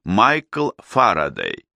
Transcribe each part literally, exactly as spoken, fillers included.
Майкл Фарадей.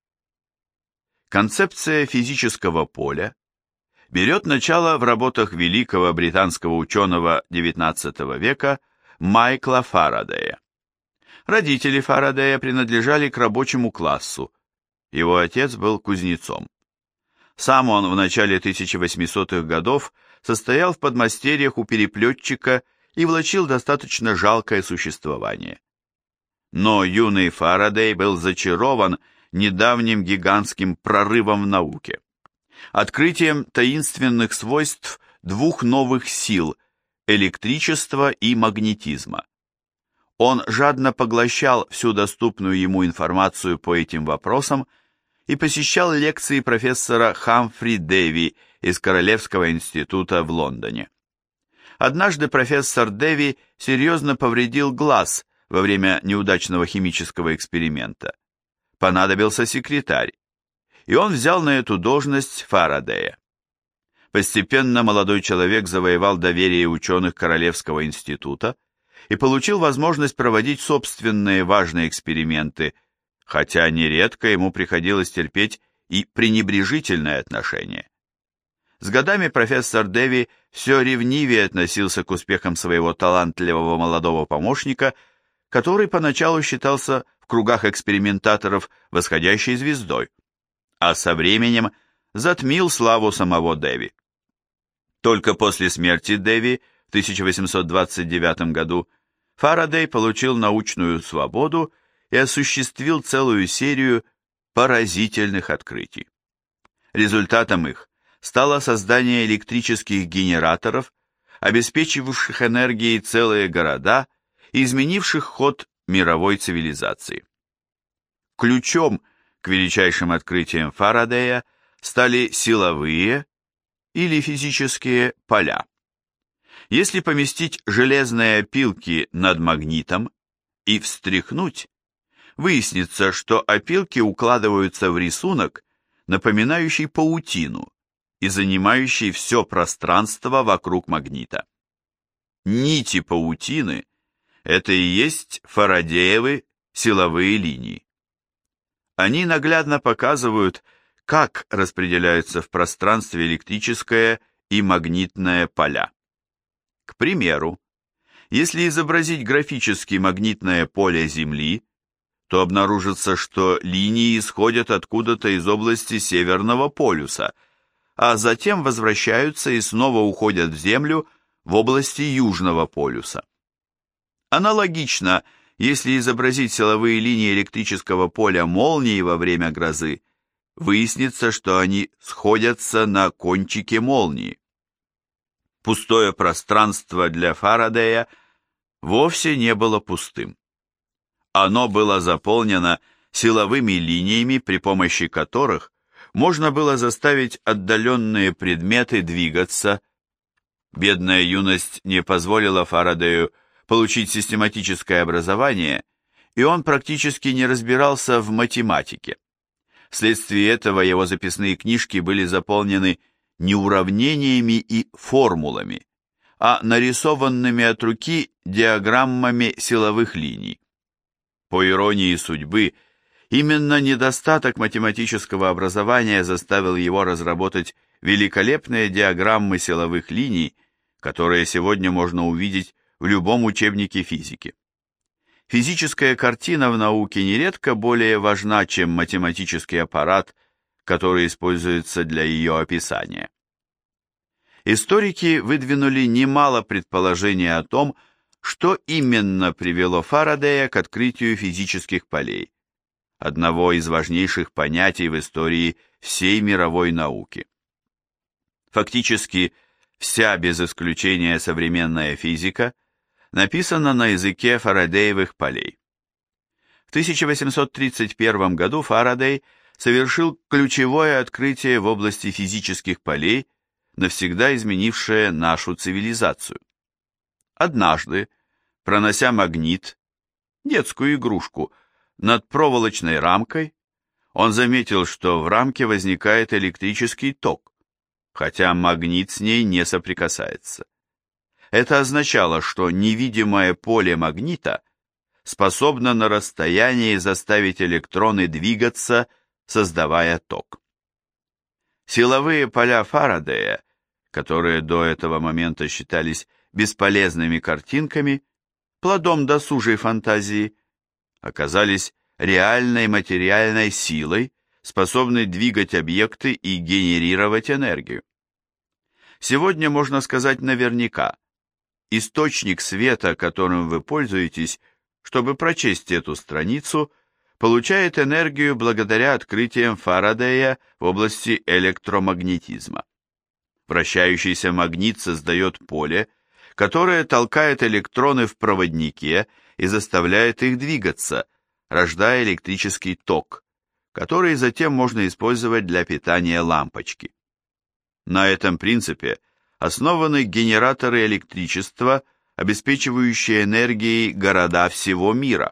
Концепция физического поля берет начало в работах великого британского ученого девятнадцатого века Майкла Фарадея. Родители Фарадея принадлежали к рабочему классу, его отец был кузнецом. Сам он в начале тысяча восьмисотых годов состоял в подмастерьях у переплетчика и влачил достаточно жалкое существование. Но юный Фарадей был зачарован недавним гигантским прорывом в науке, открытием таинственных свойств двух новых сил – электричества и магнетизма. Он жадно поглощал всю доступную ему информацию по этим вопросам и посещал лекции профессора Хамфри Дэви из Королевского института в Лондоне. Однажды профессор Дэви серьезно повредил глаз во время неудачного химического эксперимента. Понадобился секретарь, и он взял на эту должность Фарадея. Постепенно молодой человек завоевал доверие ученых Королевского института и получил возможность проводить собственные важные эксперименты, хотя нередко ему приходилось терпеть и пренебрежительное отношение. С годами профессор Дэви все ревнивее относился к успехам своего талантливого молодого помощника, который поначалу считался в кругах экспериментаторов восходящей звездой, а со временем затмил славу самого Дэви. Только после смерти Дэви в тысяча восемьсот двадцать девятом году Фарадей получил научную свободу и осуществил целую серию поразительных открытий. Результатом их стало создание электрических генераторов, обеспечивавших энергией целые города и изменивших ход мировой цивилизации. Ключом к величайшим открытиям Фарадея стали силовые или физические поля. Если поместить железные опилки над магнитом и встряхнуть, выяснится, что опилки укладываются в рисунок, напоминающий паутину и занимающий все пространство вокруг магнита. Нити паутины – это и есть Фарадеевы силовые линии. Они наглядно показывают, как распределяются в пространстве электрическое и магнитное поля. К примеру, если изобразить графически магнитное поле Земли, то обнаружится, что линии исходят откуда-то из области Северного полюса, а затем возвращаются и снова уходят в Землю в области Южного полюса. Аналогично, если изобразить силовые линии электрического поля молнии во время грозы, выяснится, что они сходятся на кончике молнии. Пустое пространство для Фарадея вовсе не было пустым. Оно было заполнено силовыми линиями, при помощи которых можно было заставить отдаленные предметы двигаться. Бедная юность не позволила Фарадею получить систематическое образование, и он практически не разбирался в математике. Вследствие этого его записные книжки были заполнены не уравнениями и формулами, а нарисованными от руки диаграммами силовых линий. По иронии судьбы, именно недостаток математического образования заставил его разработать великолепные диаграммы силовых линий, которые сегодня можно увидеть в любом учебнике физики. Физическая картина в науке нередко более важна, чем математический аппарат, который используется для ее описания. Историки выдвинули немало предположений о том, что именно привело Фарадея к открытию физических полей, одного из важнейших понятий в истории всей мировой науки. Фактически, вся без исключения современная физика написана на языке Фарадеевых полей. В тысяча восемьсот тридцать первом году Фарадей совершил ключевое открытие в области физических полей, навсегда изменившее нашу цивилизацию. Однажды, пронося магнит, детскую игрушку, над проволочной рамкой, он заметил, что в рамке возникает электрический ток, хотя магнит с ней не соприкасается. Это означало, что невидимое поле магнита способна на расстоянии заставить электроны двигаться, создавая ток. Силовые поля Фарадея, которые до этого момента считались бесполезными картинками, плодом досужей фантазии, оказались реальной материальной силой, способной двигать объекты и генерировать энергию. Сегодня можно сказать наверняка, источник света, которым вы пользуетесь, чтобы прочесть эту страницу, получает энергию благодаря открытиям Фарадея в области электромагнетизма. Вращающийся магнит создает поле, которое толкает электроны в проводнике и заставляет их двигаться, рождая электрический ток, который затем можно использовать для питания лампочки. На этом принципе основаны генераторы электричества, обеспечивающие энергией города всего мира.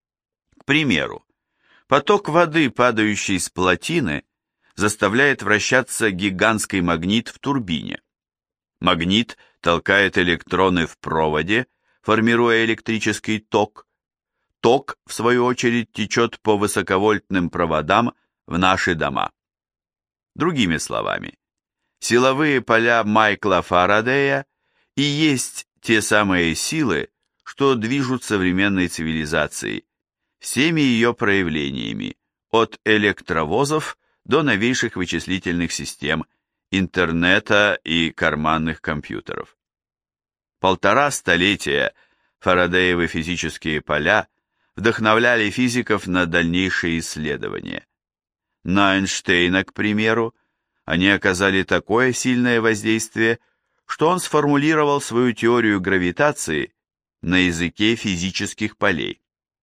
К примеру, поток воды, падающий с плотины, заставляет вращаться гигантский магнит в турбине. Магнит толкает электроны в проводе, формируя электрический ток. Ток, в свою очередь, течет по высоковольтным проводам в наши дома. Другими словами, силовые поля Майкла Фарадея и есть те самые силы, что движут современной цивилизацией, всеми ее проявлениями, от электровозов до новейших вычислительных систем, интернета и карманных компьютеров. Полтора столетия Фарадеевы физические поля вдохновляли физиков на дальнейшие исследования. На Эйнштейна, к примеру, они оказали такое сильное воздействие, что он сформулировал свою теорию гравитации на языке физических полей.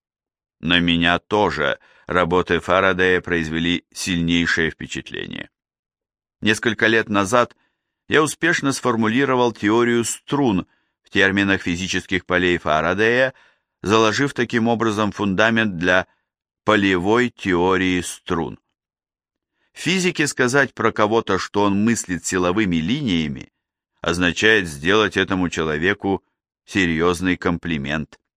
На меня тоже работы Фарадея произвели сильнейшее впечатление. Несколько лет назад я успешно сформулировал теорию струн в терминах физических полей Фарадея, заложив таким образом фундамент для полевой теории струн. В физике сказать про кого-то, что он мыслит силовыми линиями, означает сделать этому человеку серьезный комплимент.